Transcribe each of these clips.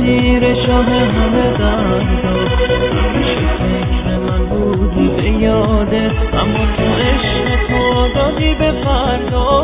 اسیر شاه همه دردا، همیشه فکر من بودی به یاده، اما تو عشق تو دادی به فردا.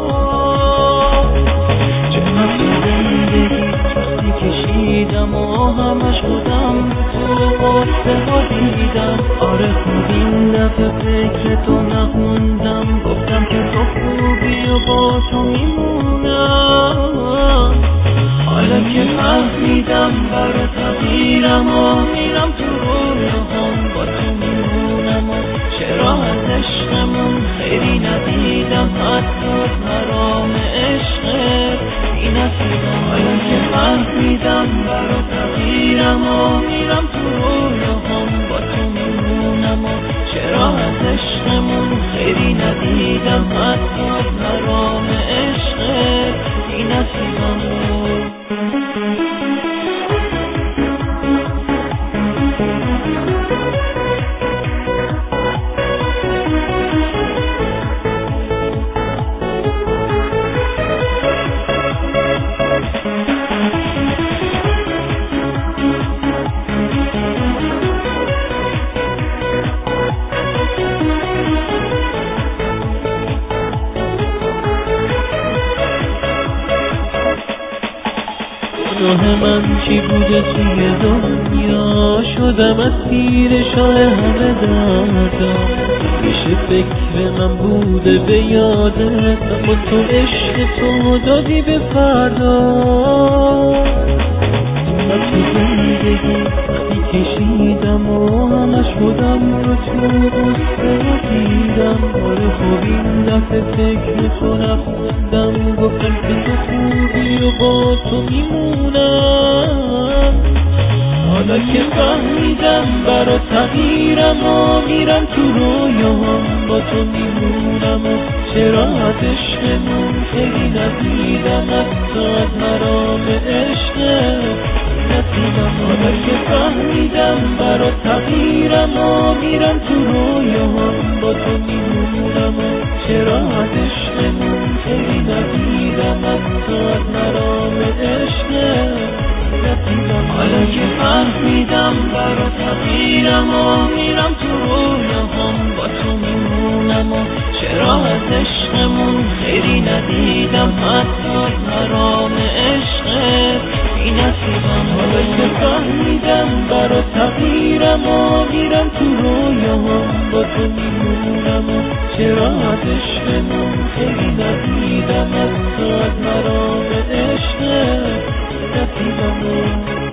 چقدر تو زندگی وقتی کشیدم و همش خودم تو قصه ها دیدم. آره خود این دفعه فکر تو نخوندم، گفتم که تو خوبی و با تو میمونم. حالا که فهمیدم برا تغییرم و میرم تو رویاهام با تو میمونم. و چرا از عشقمون خیلی ندیدم، حتی حرام عشقت بی نصیبم. حالا که فهمیدم برا تغییرم و میرم تو رویاهام با تو میمونم. و چرا از عشقمون خیلی ندیدم، حتی حرام عشقت بی نصیبم. گناه من چی بوده توی دنیا، شدم اسیر شاه همه دردا. میشه فکر من بوده به یادت، اما تو عشق تو دادی به فردا. من تو زندگی وقتی کشیدم و همش خودم رو تو قصه دیدم. آره خب این دفعه فکر تو نخوندم، گفتم که تو خوبی و با تو میمونم. حالا که فهمیدم برا تغییرم و میرم تو رویاهام با تو میمونم. و چرا از عشقمون خیلی ندیدم، حتی از مرام عشقت نصیبم. حالا که فهمیدم برا تغییرم و میرم تو رویاهام با تو میمونم. و چرا از عشقمون خیلی ندیدم، حتی از مرام عشقت نصیبم. حالا که فهمیدم برا تغییرم و میرم تو رویاهام با تو میمونم. و چرا از عشقمون خیلی ندیدم، حتی از مرام عشقت بی نصیبم. حالا که فهمیدم برا تغییرم و میرم تو رویاهام با تو میمونم. و چرا از عشقمون خیلی ندیدم، حتی از مرام عشقت نصیبم.